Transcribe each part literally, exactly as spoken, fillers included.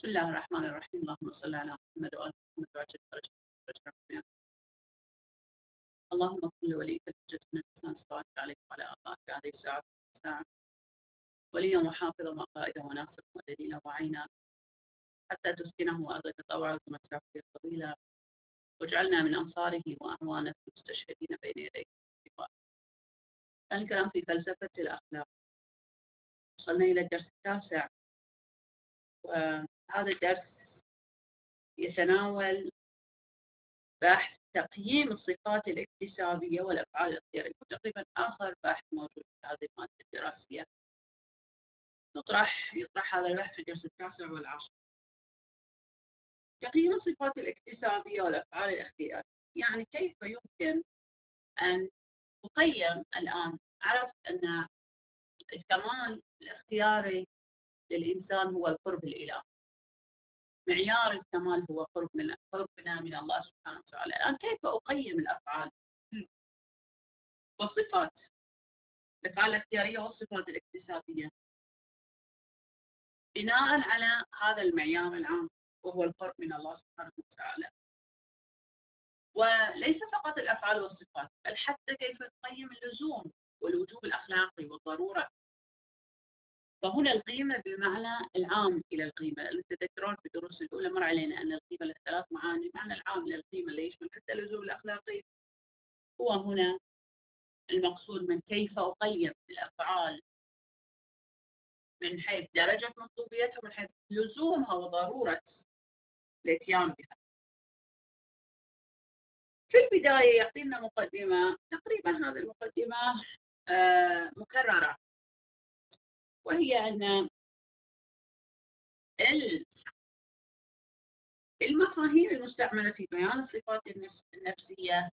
بسم الله الرحمن الرحيم. اللهم صل على محمد وآل محمد وعجل فرجهم. اللهم صل لوليك الحجة الإنسان صلوات عليك وعلى آبائك في هذه الساعة الساعة وليا وحافظا وقائدا وناصرا ودليلا وعينا حتى تسكنه أرضك طوعا ومسافه طويلا واجعلنا من أنصاره وأعوانه المستشهدين بين يديك. كان الكلام في فلسفة الأخلاق. وصلنا إلى الدرس التاسع، وهذا الدرس يتناول بحث تقييم الصفات الاكتسابية والأفعال الاختيارية، وتقريبا آخر بحث موجود في هذه المادة الدراسية. نطرح يطرح هذا البحث في الدرس التاسع والعاشر. تقييم الصفات الاكتسابية والأفعال الاختيارية، يعني كيف يمكن أن تقيم. الآن عرفت أن الكمال الاختياري للإنسان هو القرب الإلهي، معيار الكمال هو قرب من قربنا من الله سبحانه وتعالى. الآن كيف أقيم الأفعال والصفات، الأفعال الاختيارية والصفات الاكتسابية، بناء على هذا المعيار العام وهو القرب من الله سبحانه وتعالى. وليس فقط الأفعال والصفات، بل حتى كيف تقيم اللزوم والوجوب الأخلاقي والضرورة. فهنا القيمة بمعنى العام إلى القيمة. تذكرون في الدروس الأولى مر علينا أن القيمة لها ثلاث معاني. المعنى العام للقيمة اللي يشمل حتى اللزوم الأخلاقي هو هنا المقصود من كيف أقيم الأفعال من حيث درجة مطلوبيتها، من حيث لزومها وضرورة الاتيان بها. في البداية يعطينا مقدمة، تقريبا هذه المقدمة آه مكررة، وهي أن المفاهيم المستعملة في بيان الصفات النفسية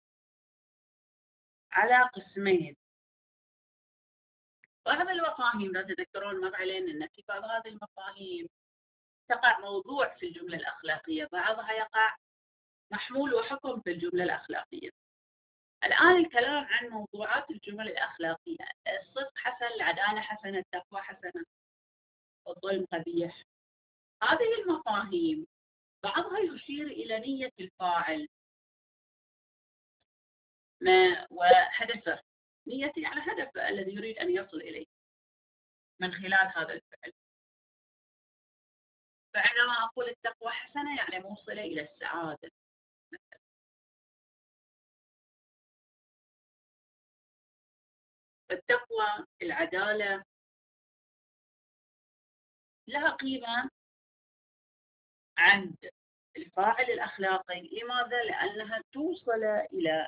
على قسمين. بعض المفاهيم، لا تذكرون مر علينا أن في بعض هذه المفاهيم تقع موضوع في الجملة الأخلاقية، بعضها يقع محمول وحكم في الجملة الأخلاقية. الآن الكلام عن موضوعات الجمل الأخلاقية: الصدق حسن، العدالة حسنة، التقوى حسنة، الظلم قبيح. هذه المفاهيم بعضها يشير إلى نية الفاعل ما وهدفه، نيته يعني هدفه الذي يريد أن يصل إليه من خلال هذا الفعل. فعندما أقول التقوى حسنة يعني موصلة إلى السعادة مثلا. التقوى، العدالة لها قيمة عند الفاعل الأخلاقي. لماذا؟ لأنها توصل إلى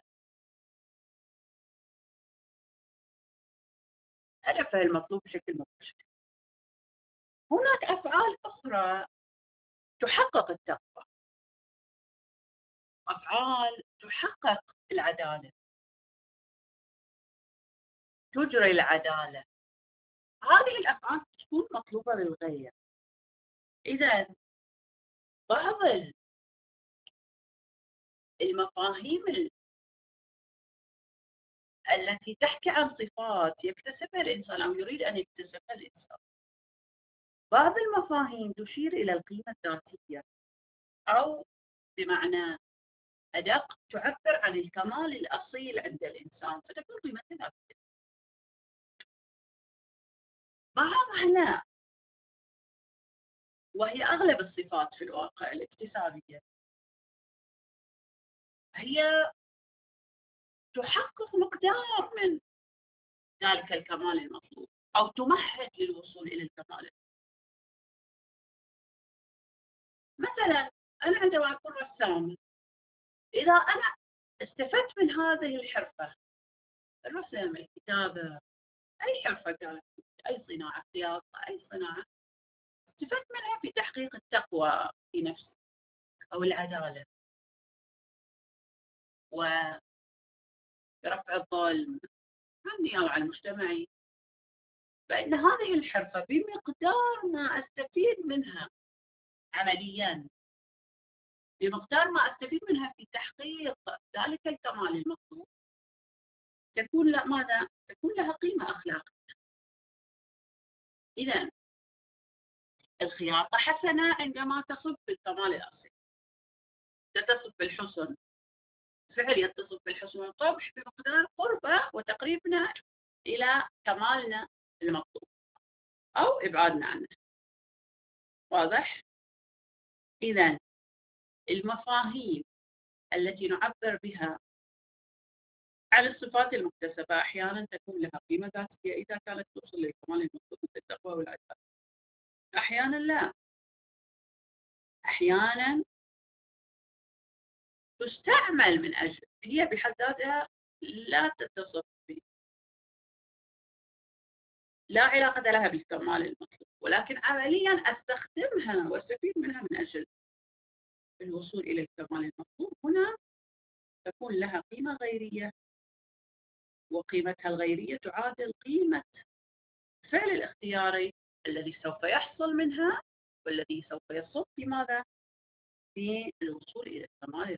هدفه المطلوب بشكل مباشر. هناك أفعال أخرى تحقق التقوى، أفعال تحقق العدالة، تجري العدالة. هذه الأفعال تكون مطلوبة للغاية. إذا بعض المفاهيم التي تحكي عن صفات يكتسبها الإنسان أو يريد أن يكتسبها الإنسان، بعض المفاهيم تشير إلى القيمة الذاتية، أو بمعنى أدق تعبر عن الكمال الأصيل عند الإنسان، فتكون قيمتها ذاتية. بعضها لا، وهي أغلب الصفات في الواقع الاكتسابية، هي تحقق مقدار من ذلك الكمال المطلوب أو تمهد للوصول إلى الكمال. مثلا أنا عندما أكون رسام، إذا أنا استفدت من هذه الحرفة، الرسم، الكتابة، أي حرفة كانت، أي صناعة، خياطة، أي صناعة، استفدت منها في تحقيق التقوى في نفسي أو العدالة ورفع الظلم عني أو عن مجتمعي، فإن هذه الحرفة بمقدار ما أستفيد منها عمليا، بمقدار ما أستفيد منها في تحقيق ذلك الكمال المطلوب، تكون لا ماذا؟ تكون لها قيمة أخلاقية. إذا الخياطة حسنة عندما تصب بالكمال الأصيل، تصب بالحسن، فعل يتصف بالحسن والقبح بمقدار قربه وتقريبنا إلى كمالنا المطلوب أو إبعادنا عنه. واضح؟ إذن المفاهيم التي نعبر بها عن الصفات المكتسبة أحيانا تكون لها قيمة ذاتية إذا كانت توصل للكمال المطلوب مثل التقوى والعدالة، أحيانا لا، أحيانا تستعمل من أجل، هي بحد ذاتها لا تتصف به، لا علاقة لها بالكمال المطلوب، ولكن عمليا أستخدمها واستفيد منها من أجل الوصول إلى الكمال المطلوب. هنا تكون لها قيمة غيرية، وقيمتها الغيرية تعادل قيمة الفعل الاختياري الذي سوف يحصل منها والذي سوف يصب في ماذا؟ في الوصول إلى الكمال المطلوب.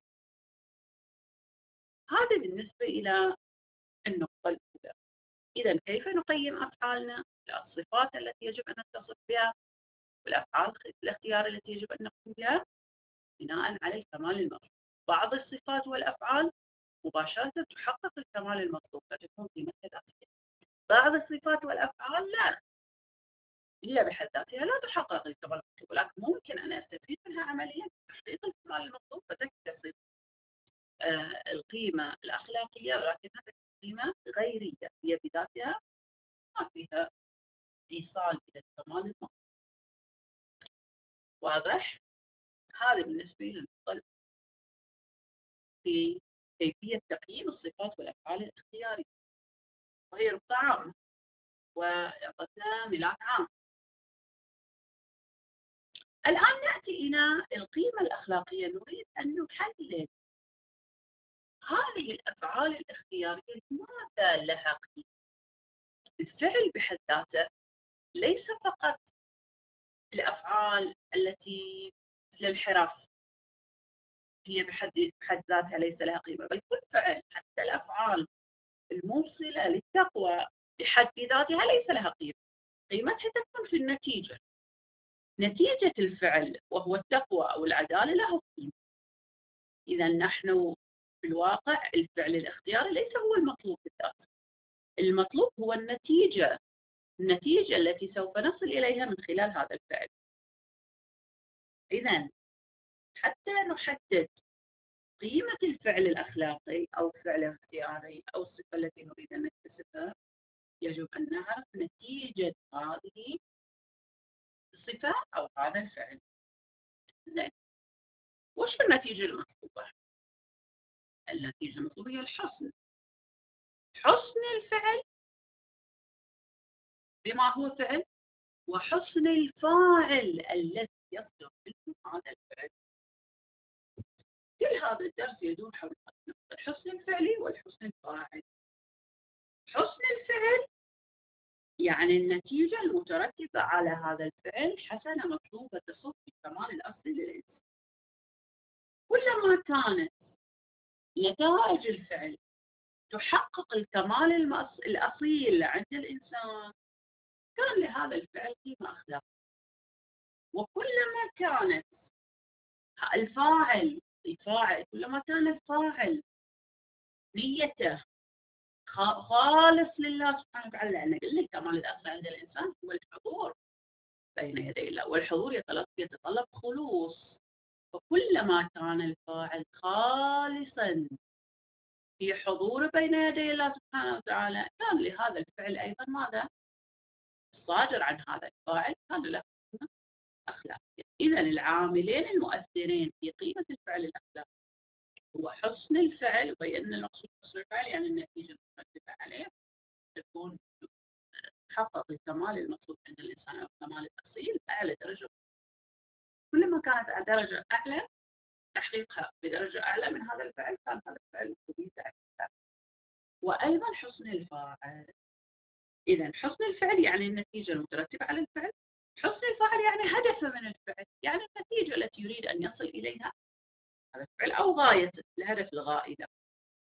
هذا بالنسبة إلى النقطة الأولى. إذا كيف نقيم أفعالنا؟ الصفات التي يجب أن نتصف بها والأفعال الاختيار التي يجب أن نقوم بها بناء على الكمال المطلوب. بعض الصفات والأفعال مباشرة تحقق الكمال المطلوب فتكون قيمتها ذاتية، بعض الصفات والأفعال لا، هي بحد ذاتها لا تحقق الكمال المطلوب، ولكن ممكن أن أستفيد منها عمليا لتحقيق الكمال المطلوب فتكتسب آه القيمة الأخلاقية، ولكنها قيمة غيرية هي بذاتها ما فيها إيصال إلى الكمال المطلوب. واضح؟ هذا بالنسبة للنقطة في كيفية تقييم الصفات والأفعال الاختيارية، وهي نقطة عامة وأعطتنا ملاك عام. الآن نأتي إلى القيمة الأخلاقية، نريد أن نحلل هذه الأفعال الاختيارية لماذا لها قيمة؟ الفعل بحد ذاته ليس فقط الأفعال التي مثل الحرف هي بحد بحد ذاتها ليس لها قيمة، بل كل فعل حتى الأفعال الموصلة للتقوى بحد ذاتها ليس لها قيمة، قيمتها تكون في النتيجة، نتيجة الفعل وهو التقوى أو العدالة له قيمة. إذا نحن في الواقع الفعل الاختياري ليس هو المطلوب بالذات، المطلوب هو النتيجة، النتيجة التي سوف نصل إليها من خلال هذا الفعل. إذا حتى نحدد قيمة الفعل الأخلاقي أو الفعل الاختياري أو الصفة التي نريد أن نكتسبها، يجب أن نعرف نتيجة هذه الصفة أو هذا الفعل. زين، وش النتيجة المطلوبة؟ النتيجة المطلوبة هي الحسن، حسن الفعل بما هو فعل، وحسن الفاعل الذي يصدر منه هذا الفعل. كل هذا الدرس يدور حول الحسن الفعلي والحسن الفاعل. حسن الفعل يعني النتيجة المترتبة على هذا الفعل حسنة مطلوبة تصب بالكمال الأصلي للإنسان. كلما كانت نتائج الفعل تحقق الكمال المص... الأصيل عند الإنسان كان لهذا الفعل قيمة أخلاقية، وكلما كانت الفاعل الفاعل كلما كان الفاعل نيته خالص لله سبحانه وتعالى، لأن قلنا الكمال الأصلي عند الإنسان هو الحضور بين يدي الله، والحضور يتطلب خلوص، فكلما كان الفاعل خالصا في حضور بين يدي الله سبحانه وتعالى كان لهذا الفعل أيضا ماذا؟ الصادر عن هذا الفاعل كان له قيمة أخلاقية. إذا العاملين المؤثرين في قيمة الفعل الأخلاقي هو حسن الفعل، وبين المقصود حسن الفعل يعني النتيجة المترتبة عليه تكون تحقق الكمال المطلوب عند الإنسان أو الكمال الأصيل أعلى درجة. كلما كانت درجة أعلى تحقيقها بدرجة أعلى من هذا الفعل كان هذا الفعل مفيد أكثر. وأيضا حسن الفاعل، إذا حسن الفعل يعني النتيجة المترتبة على الفعل، حسن الفعل يعني هدفه من الفعل، يعني النتيجة التي يريد أن يصل إليها هذا الفعل أو غايته، الهدف الغائي له.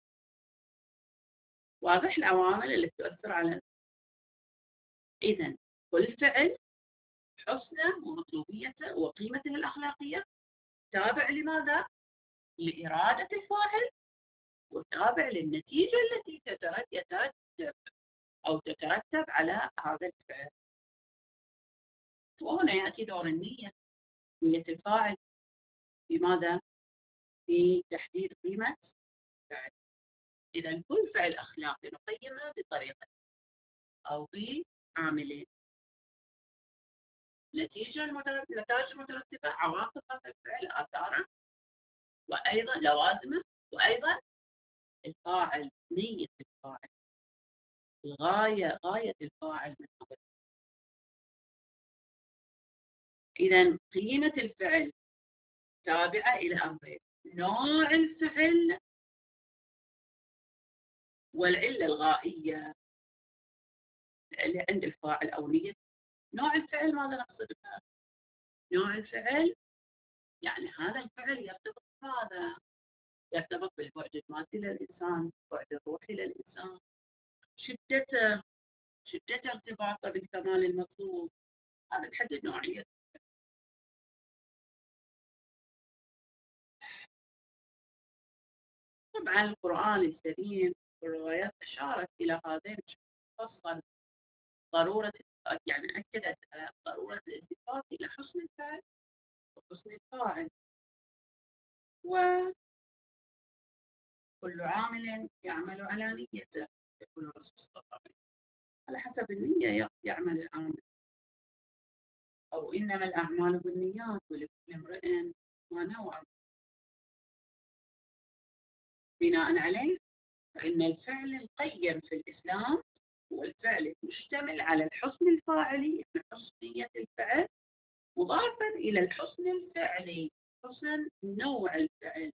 واضح العوامل اللي تؤثر على. إذا كل فعل حسنه ومطلوبيته وقيمته الأخلاقية تابع لماذا؟ لإرادة الفاعل، وتابع للنتيجة التي تترتب أو تترتب على هذا الفعل. وهنا يأتي دور النية، نية الفاعل في ماذا؟ في تحديد قيمة فعل. إذا كل فعل أخلاقي نقيمه بطريقة أو بعاملين: نتيجة النتائج المترتبة، عواقب هذا الفعل، آثاره، وأيضا لوازمه، وأيضا الفاعل، نية الفاعل، الغاية، غاية الفاعل من هذا. إذا قيمة الفعل تابعة إلى أمرين: نوع الفعل والعلة الغائية اللي عند الفاعل أو نية. نوع الفعل ماذا نقصد بها؟ نوع الفعل يعني هذا الفعل يرتبط بماذا؟ يرتبط بالبعد المادي للإنسان، البعد الروحي للإنسان، شدته، شدة ارتباطه بالكمال المطلوب، هذا تحدد نوعية. طبعا القرآن الكريم والروايات أشارت إلى هذين فصلا، ضرورة، يعني أكدت على ضرورة الالتفات إلى حسن الفعل وحسن الفاعل. وكل عامل يعمل على نيته، يقول الرسول صلى الله عليه وسلم، على حسب النية يعمل العامل. أو إنما الأعمال بالنيات ولكل امرئ ما نوى. بناء عليه فإن الفعل القيم في الإسلام هو الفعل المشتمل على الحسن الفاعلي، يعني حسن نية الفعل، مضافا إلى الحسن الفعلي، حسن نوع الفعل.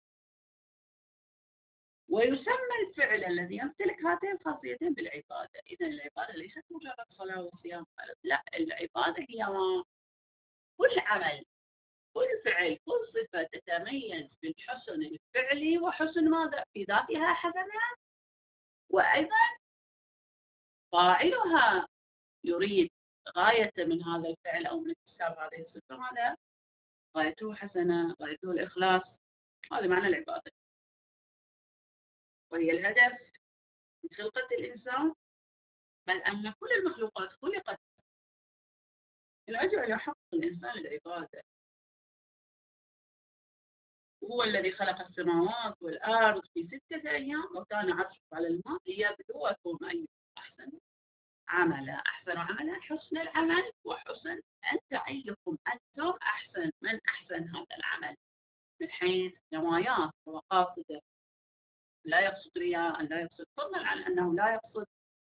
ويسمى الفعل الذي يمتلك هاتين الخاصيتين بالعبادة. إذا العبادة ليست مجرد صلاة وصيام، لا، العبادة هي ما كل عمل، كل فعل، كل صفة تتميز بالحسن الفعلي وحسن ماذا؟ في ذاتها حسنة، وأيضا فاعلها يريد غاية من هذا الفعل أو من اكتساب هذه الصفة ماذا؟ غايته حسنة، غايته الإخلاص. هذا معنى العبادة، وهي الهدف من خلقة الإنسان، بل أن كل المخلوقات خلقت من أجل أن يحقق الإنسان العبادة. هو الذي خلق السماوات والأرض في ستة أيام وكان عرشه على الماء ليبلوكم أيكم أحسن عملا. أحسن عملا، حسن العمل وحسن أنت أيكم أنتم أحسن، من أحسن هذا العمل من حيث نواياه ومقاصده. لا يقصد رياء، لا يقصد، فضلا عن أنه لا يقصد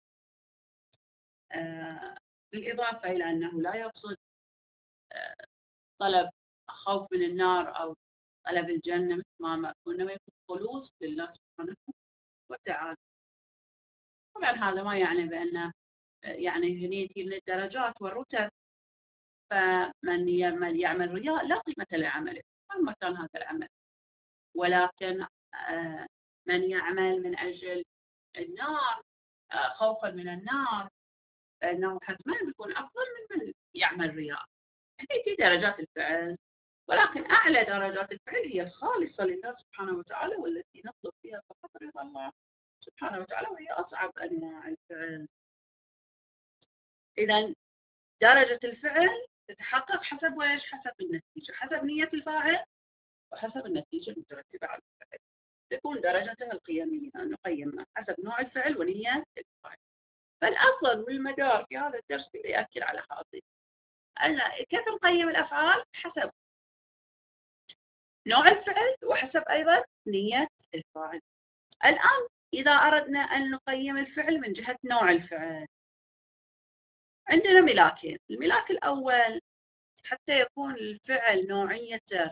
آه بالإضافة إلى أنه لا يقصد آه طلب خوف من النار أو طلب الجنة مثل ما إنما يكون خلوص لله سبحانه وتعالى. طبعا هذا ما يعني بأن يعني هنيتي من الدرجات والرتب، فمن يعمل يعمل رياء لا قيمة لعمله مهما كان هذا العمل، ولكن من يعمل من أجل النار خوفا من النار فإنه حتما بيكون أفضل من من يعمل رياء. هذه درجات الفعل، ولكن أعلى درجات الفعل هي الخالصة لله سبحانه وتعالى، والتي نطلب فيها فقط رضا الله سبحانه وتعالى، وهي أصعب أنواع الفعل. إذا درجة الفعل تتحقق حسب وإيش؟ حسب النتيجة، حسب نية الفاعل وحسب النتيجة المترتبة على الفعل. تكون درجتها القيمية نقيمها حسب نوع الفعل ونية الفاعل. فالأفضل والمدار في هذا الدرس يؤكد على هذه أن كيف نقيم الأفعال؟ حسب نوع الفعل وحسب أيضا نية الفاعل. الآن إذا أردنا أن نقيم الفعل من جهة نوع الفعل، عندنا ملاكين. الملاك الأول، حتى يكون الفعل نوعيته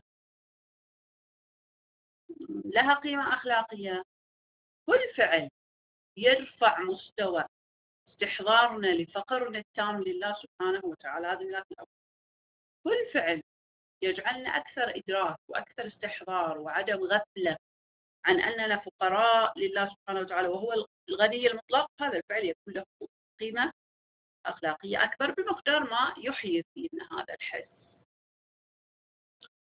لها قيمة أخلاقية، كل فعل يرفع مستوى استحضارنا لفقرنا التام لله سبحانه وتعالى، هذا الملاك الأول. كل فعل يجعلنا أكثر إدراك وأكثر استحضار وعدم غفلة عن أننا فقراء لله سبحانه وتعالى وهو الغني المطلق، هذا الفعل يكون له قيمة أخلاقية أكبر بمقدار ما يحيي فينا هذا الحس.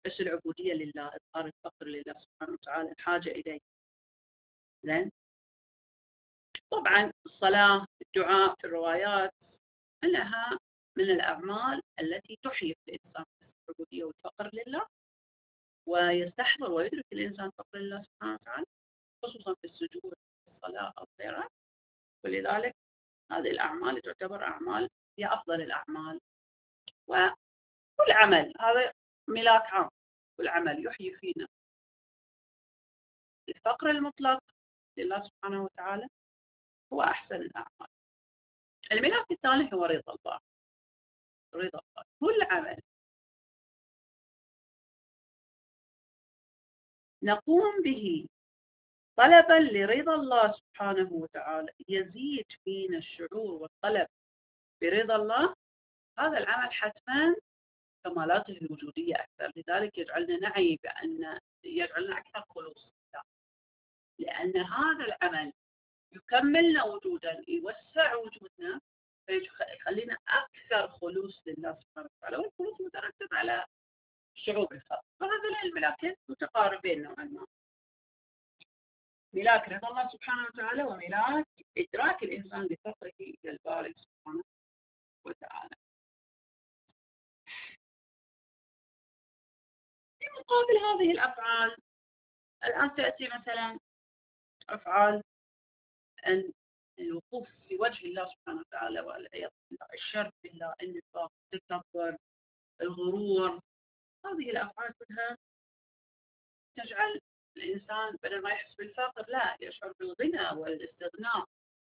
بس العبودية لله، إظهار الفقر لله سبحانه وتعالى، الحاجة إليه. زين. طبعا الصلاة، الدعاء في الروايات أنها من الأعمال التي تحيي الإنسان العبودية والفقر لله، ويستحضر ويدرك الإنسان فقر الله سبحانه وتعالى، خصوصا في السجود، في الصلاة أو غيرها. ولذلك هذه الأعمال تعتبر أعمال هي أفضل الأعمال. وكل عمل، هذا ملاك عام، كل عمل يحيي فينا الفقر المطلق لله سبحانه وتعالى هو أحسن الأعمال. الملاك الثاني هو رضا الله. رضا الله، كل عمل نقوم به طلبا لرضا الله سبحانه وتعالى يزيد فينا الشعور والطلب برضا الله، هذا العمل حتما كمالاته الوجودية أكثر، لذلك يجعلنا نعي بأن يجعلنا أكثر خلوص، لأن هذا العمل يكملنا وجودا، يوسع وجودنا، فيخلينا أكثر خلوص لله سبحانه وتعالى، والخلوص مترتب على الشعور بالفقر. فهذول الملاكين متقاربين نوعا ما، ملاك رضا الله سبحانه وتعالى وملاك إدراك الإنسان لفقره إلى الباري سبحانه وتعالى. في مقابل هذه الأفعال الآن تأتي مثلا أفعال أن الوقوف في وجه الله سبحانه وتعالى والعياذ بالله، الشرك بالله، النفاق، التكبر، الغرور. هذه الأفعال كلها تجعل الإنسان بدل ما يحس بالفقر لا يشعر بالغنى والاستغناء،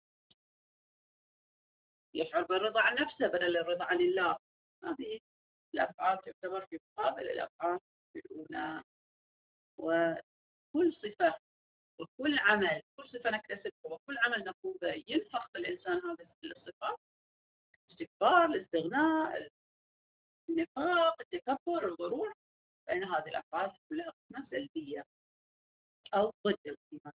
يشعر بالرضا عن نفسه بدل الرضا عن الله. هذه الأفعال تعتبر في مقابل الأفعال الأولى. وكل صفة وكل عمل، كل صفة نكتسبها وكل عمل نقوم به ينفخ بالإنسان هذه الصفات، الاستكبار، الاستغناء، النفاق، التكبر، الغرور، فإن هذه الأفعال كلها قيمة سلبية أو ضد القيمة.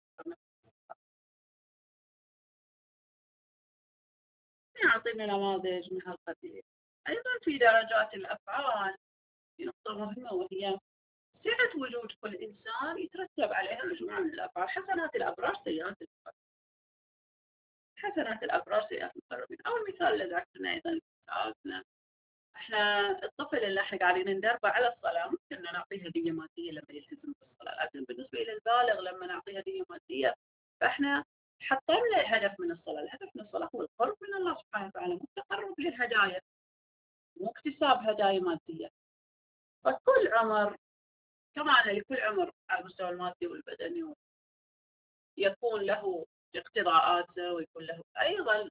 يعطينا نماذج من هالقبيل. أيضا في درجات الأفعال في نقطة مهمة، وهي سعة وجود كل إنسان يترتب عليها مجموعة من الأفعال، حسنات الأبرار سيئات المقربين. حسنات الأبرار سيئات المقربين، أو المثال اللي ذكرنا أيضا سألنا احنا الطفل اللي احنا قاعدين ندربه على الصلاة ممكن نعطيه هدية مادية لما يلتزم بالصلاة، لكن بالنسبة إلى البالغ لما نعطيه هدية مادية فاحنا حطينا هدف من الصلاة. الهدف من الصلاة هو القرب من الله سبحانه وتعالى، مو التقرب للهدايا، مو اكتساب هدايا مادية. فكل عمر كمان، لكل عمر على المستوى المادي والبدني يكون له اقتضاءاته، ويكون له أيضا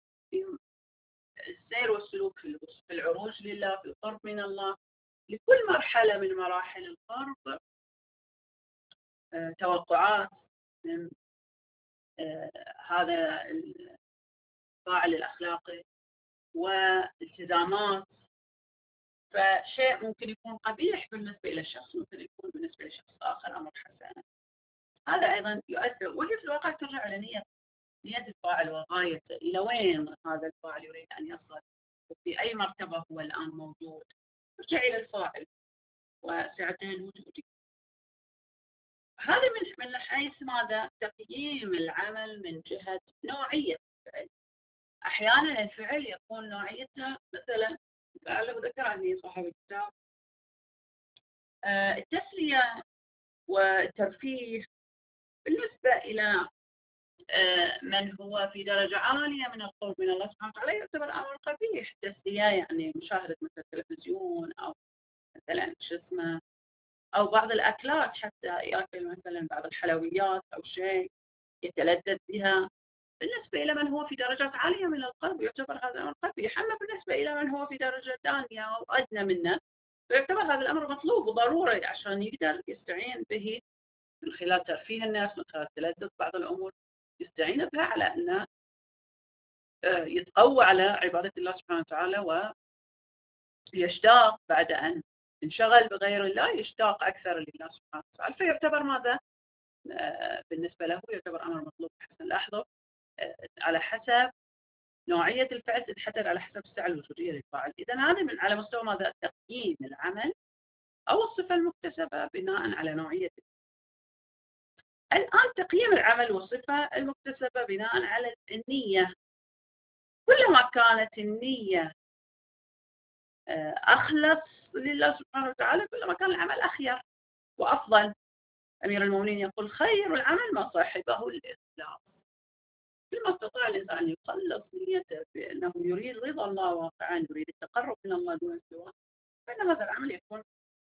السير والسلوك في العروج لله، في القرب من الله. لكل مرحلة من مراحل القرب توقعات من هذا الفاعل الأخلاقي والتزامات. فشيء ممكن يكون قبيح بالنسبة إلى الشخص ممكن يكون بالنسبة لشخص آخر أمر حسن. هذا أيضا يؤثر، وهي في الواقع ترجع إلى نية نية الفاعل وغايته، إلى وين هذا الفاعل يريد أن يصل، وفي أي مرتبة هو الآن موجود. ترجع إلى الفاعل وسعته الوجودية. هذا من من حيث ماذا؟ تقييم العمل من جهة نوعية الفعل. أحيانا الفعل يكون نوعيته مثلا لعله ذكر عني صاحب الكتاب التسلية والترفيه بالنسبة إلى من هو في درجة عالية من القرب من الله سبحانه وتعالى يعتبر أمر قبيح. التسلية يعني مشاهدة مثل التلفزيون أو مثلا شو اسمه أو بعض الأكلات، حتى يأكل مثلا بعض الحلويات أو شيء يتلذذ بها. بالنسبة إلى من هو في درجات عالية من القلب يعتبر هذا الأمر قبيح، أما بالنسبة إلى من هو في درجة ثانية أو أدنى منه فيعتبر هذا الأمر مطلوب وضروري عشان يقدر يستعين به من خلال ترفيه الناس، من خلال تلذذ بعض الأمور يستعين بها على أنه يتقوى على عبادة الله سبحانه وتعالى، ويشتاق بعد أن انشغل بغير الله يشتاق أكثر لله سبحانه وتعالى. فيعتبر ماذا؟ بالنسبة له يعتبر أمر مطلوب حسن. لاحظوا على حسب نوعية الفعل تتحدد على حسب السعة الوجودية للفاعل. إذا هذا من على مستوى ماذا؟ تقييم العمل أو الصفة المكتسبة بناء على نوعية. الآن تقييم العمل والصفة المكتسبة بناء على النية. كلما كانت النية أخلص لله سبحانه وتعالى كلما كان العمل أخير وأفضل. أمير المؤمنين يقول: خير العمل ما صاحبه الإخلاص. كلما استطاع الإنسان أن يخلص نيته بأنه يريد رضا الله واقعا، يريد التقرب من الله دون سواه، فإن هذا العمل يكون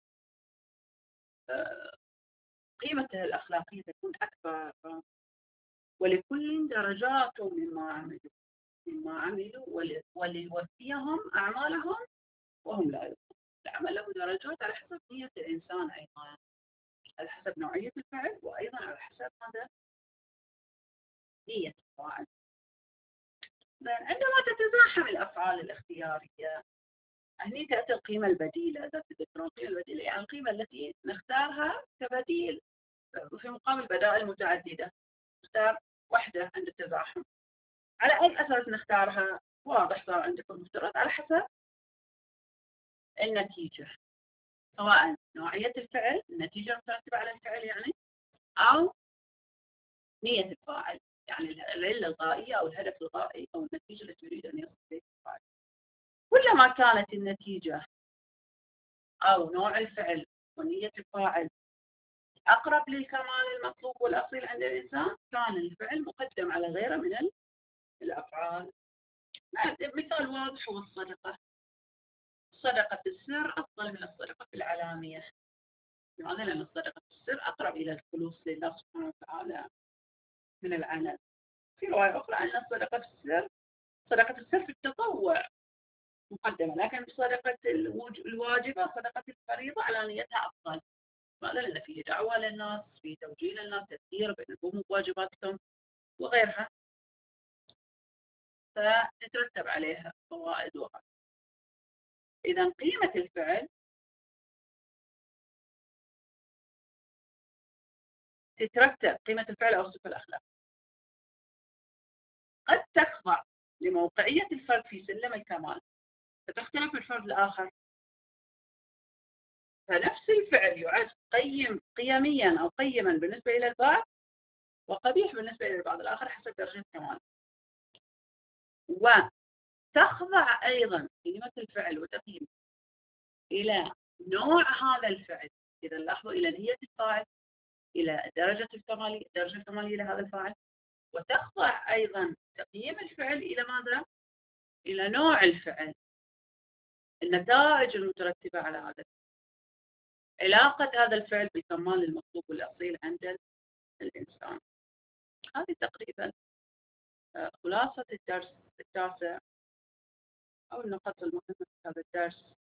قيمته الأخلاقية تكون أكبر. ولكل درجات مما عملوا مما عملوا وليوفيهم أعمالهم وهم لا يظلمون. العمل له درجات على حسب نية الإنسان، أيضا على حسب نوعية الفعل، وأيضا على حسب ماذا؟ نية الفاعل. عندما تتزاحم الأفعال الاختيارية، هني تأتي القيمة البديلة. ذات القيمة البديلة يعني القيمة التي نختارها كبديل في مقابل بدائل متعددة. نختار واحدة عند التزاحم. على أي أساس نختارها؟ واضح صار عندكم مفترض على حسب النتيجة، سواء نوعية الفعل، النتيجة المترتبة على الفعل يعني، أو نية الفاعل، يعني العلة الغائية أو الهدف الغائي أو النتيجة التي يريد أن يصل إليها الفاعل. كلما كانت النتيجة أو نوع الفعل ونية الفاعل أقرب للكمال المطلوب والأصيل عند الإنسان، كان الفعل مقدم على غيره من الأفعال. مثال واضح هو الصدقة. الصدقة في السر أفضل من الصدقة في العلانية. لماذا؟ لأن الصدقة في السر أقرب إلى الخلوص لله سبحانه وتعالى من العلن. في رواية أخرى أن الصدقة في السر صدقة السر في التطوع مقدمة، لكن صدقة الواجبة صدقة الفريضة علانيتها أفضل. لماذا؟ لأن فيه دعوة للناس، فيه توجيه للناس، تذكير بأن يقوموا بواجباتهم وغيرها، فتترتب عليها فوائد وغيرها. إذا قيمة الفعل تترتب، قيمة الفعل أو الصفة الأخلاقية قد تخضع لموقعية الفرد في سلم الكمال، فتختلف من فرد لآخر. فنفس الفعل يعد قيم قيميا أو قيما بالنسبة إلى البعض، وقبيح بالنسبة إلى البعض الآخر حسب درجة الكمال. وتخضع أيضا قيمة الفعل وتقييمه إلى نوع هذا الفعل. إذا لاحظوا إلى نية الفاعل، إلى درجة الكمالية، درجة الكمالية لهذا الفاعل. وتخضع أيضا تقييم الفعل إلى ماذا؟ إلى نوع الفعل، النتائج المترتبة على هذا الفعل، علاقة هذا الفعل بالكمال المطلوب والأصيل عند الإنسان. هذه تقريبا خلاصة الدرس التاسع أو النقاط المهمة في هذا الدرس.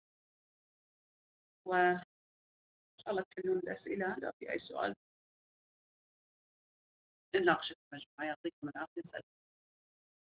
وإن شاء الله تحلون الأسئلة، لو في أي سؤال نناقشه مجموعة. يعطيكم العافية.